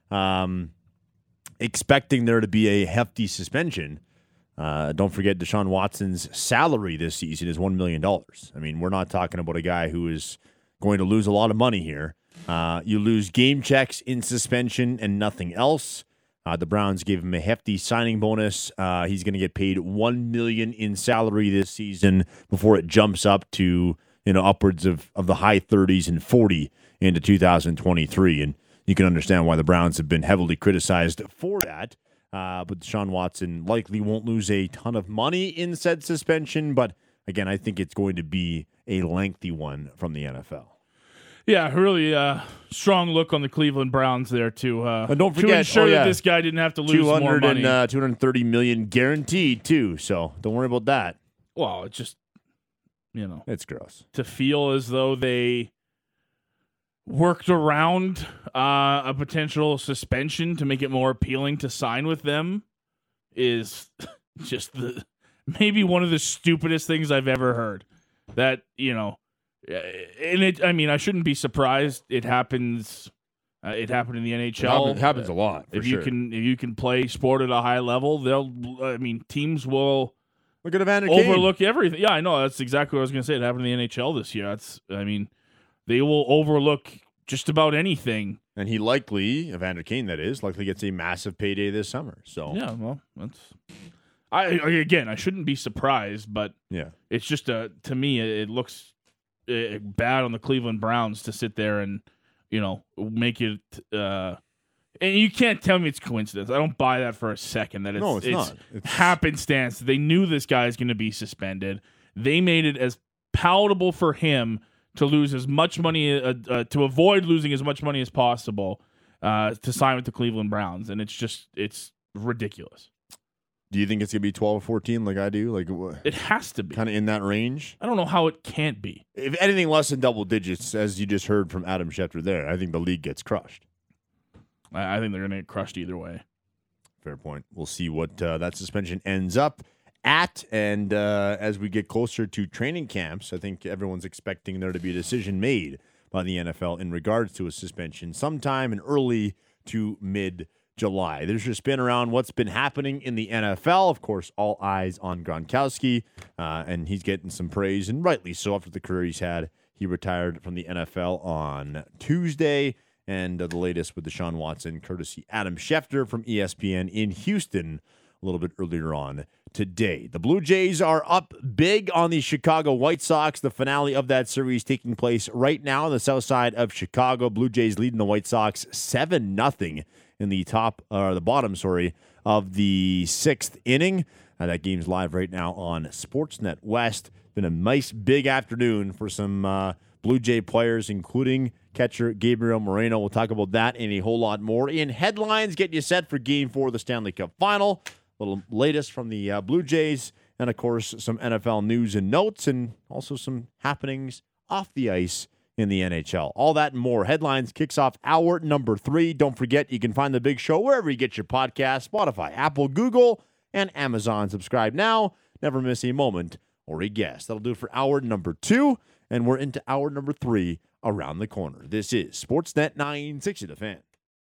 S3: expecting there to be a hefty suspension. Don't forget Deshaun Watson's salary this season is $1 million. I mean, we're not talking about a guy who is going to lose a lot of money here. You lose game checks in suspension and nothing else. The Browns gave him a hefty signing bonus. He's going to get paid $1 million in salary this season before it jumps up to upwards of the high 30s and 40 into 2023. And you can understand why the Browns have been heavily criticized for that. But Deshaun Watson likely won't lose a ton of money in said suspension. But again, I think it's going to be a lengthy one from the NFL.
S2: Yeah, really strong look on the Cleveland Browns there to
S3: don't forget,
S2: to ensure that this guy didn't have to lose more money.
S3: $230 million guaranteed too. So don't worry about that.
S2: Well, it's just,
S3: It's gross
S2: to feel as though they worked around a potential suspension to make it more appealing to sign with them is just maybe one of the stupidest things I've ever heard. That, and I shouldn't be surprised. It happens. It happened in the NHL.
S3: It happens a lot.
S2: If you can play sport at a high level, teams will
S3: look at Evander Kane.
S2: Overlook everything. Yeah, I know. That's exactly what I was going to say. It happened in the NHL this year. They will overlook just about anything.
S3: And he Evander Kane, that is, likely gets a massive payday this summer. So
S2: yeah, well, I shouldn't be surprised, but
S3: yeah,
S2: it's just to me, it looks bad on the Cleveland Browns to sit there and make it. And you can't tell me it's coincidence. I don't buy that for a second. That it's
S3: not.
S2: It's happenstance. They knew this guy is going to be suspended. They made it as palatable for him to lose as much money, to avoid losing as much money as possible, to sign with the Cleveland Browns, and it's ridiculous.
S3: Do you think it's gonna be 12 or 14 like I do? Like
S2: it has to be
S3: kind of in that range.
S2: I don't know how it can't be.
S3: If anything less than double digits, as you just heard from Adam Schefter there, I think the league gets crushed.
S2: I think they're gonna get crushed either way.
S3: Fair point. We'll see what that suspension ends up at, and as we get closer to training camps, I think everyone's expecting there to be a decision made by the NFL in regards to a suspension sometime in early to mid-July. There's just been around what's been happening in the NFL. Of course, all eyes on Gronkowski, and he's getting some praise, and rightly so after the career he's had. He retired from the NFL on Tuesday, and the latest with Deshaun Watson, courtesy Adam Schefter from ESPN in Houston a little bit earlier on today. The Blue Jays are up big on the Chicago White Sox. The finale of that series taking place right now on the south side of Chicago. Blue Jays leading the White Sox 7-0 in the bottom of the sixth inning. That game's live right now on Sportsnet West. Been a nice big afternoon for some Blue Jay players, including catcher Gabriel Moreno. We'll talk about that and a whole lot more in headlines. Get you set for Game 4 of the Stanley Cup Final. A little latest from the Blue Jays, and of course some NFL news and notes, and also some happenings off the ice in the NHL. All that and more. Headlines kicks off hour number 3. Don't forget, you can find The Big Show wherever you get your podcast: Spotify, Apple, Google, and Amazon. Subscribe now. Never miss a moment or a guest. That'll do it for hour number 2, and we're into hour number 3 around the corner. This is Sportsnet 960 The Fan.